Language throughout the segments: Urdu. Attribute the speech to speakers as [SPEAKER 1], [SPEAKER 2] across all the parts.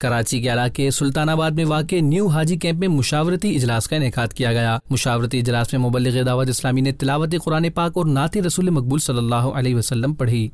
[SPEAKER 1] کراچی کے علاقے سلطان آباد میں واقع نیو حاجی کیمپ میں مشاورتی اجلاس کا انعقاد کیا گیا۔ مشاورتی اجلاس میں مبلغ دعوت اسلامی نے تلاوت قرآن پاک اور نعت رسول مقبول صلی اللہ علیہ وسلم پڑھی۔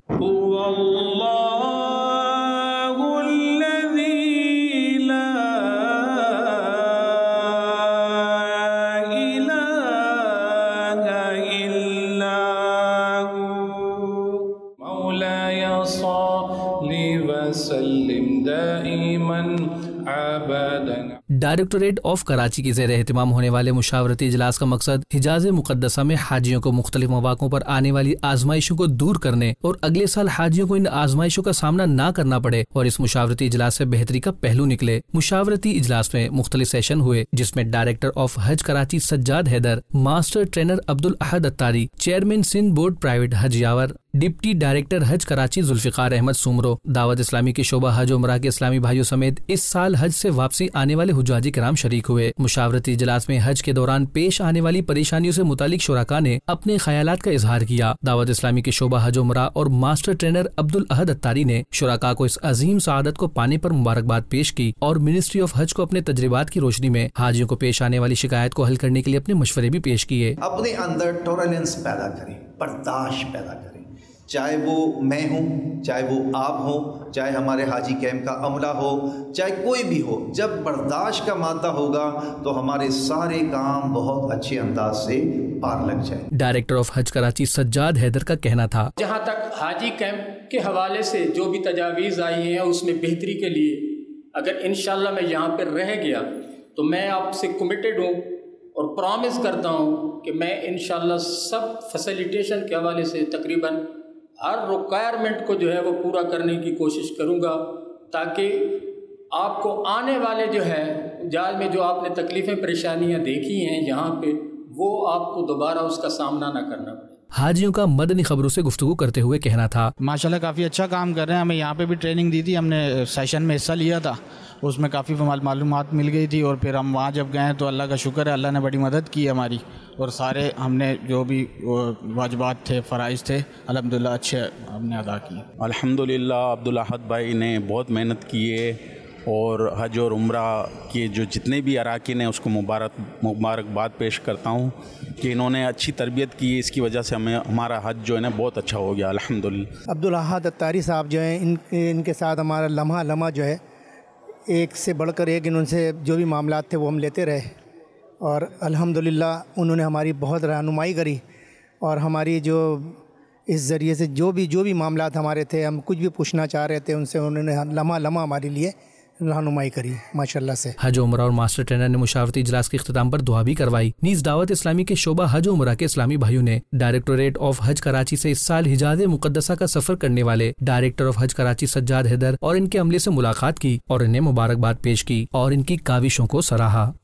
[SPEAKER 1] ڈائریکٹوریٹ آف کراچی کے زیر اہتمام ہونے والے مشاورتی اجلاس کا مقصد حجاز مقدسہ میں حاجیوں کو مختلف مواقعوں پر آنے والی آزمائشوں کو دور کرنے اور اگلے سال حاجیوں کو ان آزمائشوں کا سامنا نہ کرنا پڑے اور اس مشاورتی اجلاس سے بہتری کا پہلو نکلے۔ مشاورتی اجلاس میں مختلف سیشن ہوئے جس میں ڈائریکٹر آف حج Karachi Sajjad Haider, master trainer Abdul Ahad Attari, chairman Sindh board private حج یاور، ڈپٹی ڈائریکٹر حج کراچی ذوالفقار احمد سومرو، دعوت اسلامی کے شعبہ حج عمرہ کے اسلامی بھائیوں سمیت اس سال حج سے واپسی آنے والے حجاجی کرام شریک ہوئے۔ مشاورتی اجلاس میں حج کے دوران پیش آنے والی پریشانیوں سے متعلق شرکاء نے اپنے خیالات کا اظہار کیا۔ دعوت اسلامی کے شعبہ حج عمرہ اور ماسٹر ٹرینر عبدالاحد اتاری نے شرکاء کو اس عظیم سعادت کو پانے پر مبارکباد پیش کی اور منسٹری آف حج کو اپنے تجربات کی روشنی میں حاجیوں کو پیش آنے والی شکایت کو حل کرنے کے لیے اپنے مشورے بھی پیش کیے۔
[SPEAKER 2] اپنے اندر ٹالرنس پیدا کریں، برداشت پیدا کریں، چاہے وہ میں ہوں، چاہے وہ آپ ہوں، چاہے ہمارے حاجی کیمپ کا عملہ ہو، چاہے کوئی بھی ہو۔ جب برداشت کا مادہ ہوگا تو ہمارے سارے کام بہت اچھے انداز سے پار لگ جائیں۔
[SPEAKER 1] ڈائریکٹر آف حج کراچی سجاد حیدر کا کہنا تھا،
[SPEAKER 3] جہاں تک حاجی کیمپ کے حوالے سے جو بھی تجاویز آئی ہیں اس میں بہتری کے لیے اگر انشاءاللہ میں یہاں پر رہ گیا تو میں آپ سے کمیٹڈ ہوں اور پرامس کرتا ہوں کہ میں انشاءاللہ سب فیسیلیٹیشن کے حوالے سے تقریباً ہر ریکوائرمنٹ کو جو ہے وہ پورا کرنے کی کوشش کروں گا تاکہ آپ کو آنے والے جو ہے جہاز میں جو آپ نے تکلیفیں پریشانیاں دیکھی ہیں یہاں پہ وہ آپ کو دوبارہ اس کا سامنا نہ کرنا پڑے۔
[SPEAKER 1] حاجیوں کا مدنی خبروں سے گفتگو کرتے ہوئے کہنا تھا،
[SPEAKER 4] ماشاءاللہ کافی اچھا کام کر رہے ہیں۔ ہمیں یہاں پہ بھی ٹریننگ دی تھی، ہم نے سیشن میں حصہ لیا تھا، اس میں کافی معلومات مل گئی تھی اور پھر ہم وہاں جب گئے تو اللہ کا شکر ہے، اللہ نے بڑی مدد کی ہماری اور سارے ہم نے جو بھی واجبات تھے، فرائض تھے، الحمدللہ اچھے ہم نے ادا کیے۔
[SPEAKER 5] الحمدللہ عبدالاحد بھائی نے بہت محنت کی ہے اور حج اور عمرہ کے جو جتنے بھی اراکین ہیں اس کو مبارکباد پیش کرتا ہوں کہ انہوں نے اچھی تربیت کی، اس کی وجہ سے ہمارا حج جو ہے نا بہت اچھا ہو گیا الحمدللہ۔
[SPEAKER 6] عبدالاحد اتاری صاحب جو ہیں ان کے ساتھ ہمارا لمحہ جو ہے ایک سے بڑھ کر ایک، ان سے جو بھی معاملات تھے وہ ہم لیتے رہے اور الحمدللہ انہوں نے ہماری بہت رہنمائی کری اور ہماری جو اس ذریعے سے جو بھی معاملات ہمارے تھے، ہم کچھ بھی پوچھنا چاہ رہے تھے ان سے، انہوں نے لمحہ ہمارے لیے رہنمائی کری ماشاءاللہ سے۔
[SPEAKER 1] حج عمرہ اور ماسٹر ٹرینر نے مشاورتی اجلاس کے اختتام پر دعا بھی کروائی۔ نیز دعوت اسلامی کے شعبہ حج عمرہ کے اسلامی بھائیوں نے ڈائریکٹوریٹ آف حج کراچی سے اس سال حجاز مقدسہ کا سفر کرنے والے ڈائریکٹر آف حج کراچی سجاد حیدر اور ان کے عملے سے ملاقات کی اور انہیں مبارکباد پیش کی اور ان کی کاوشوں کو سراہا۔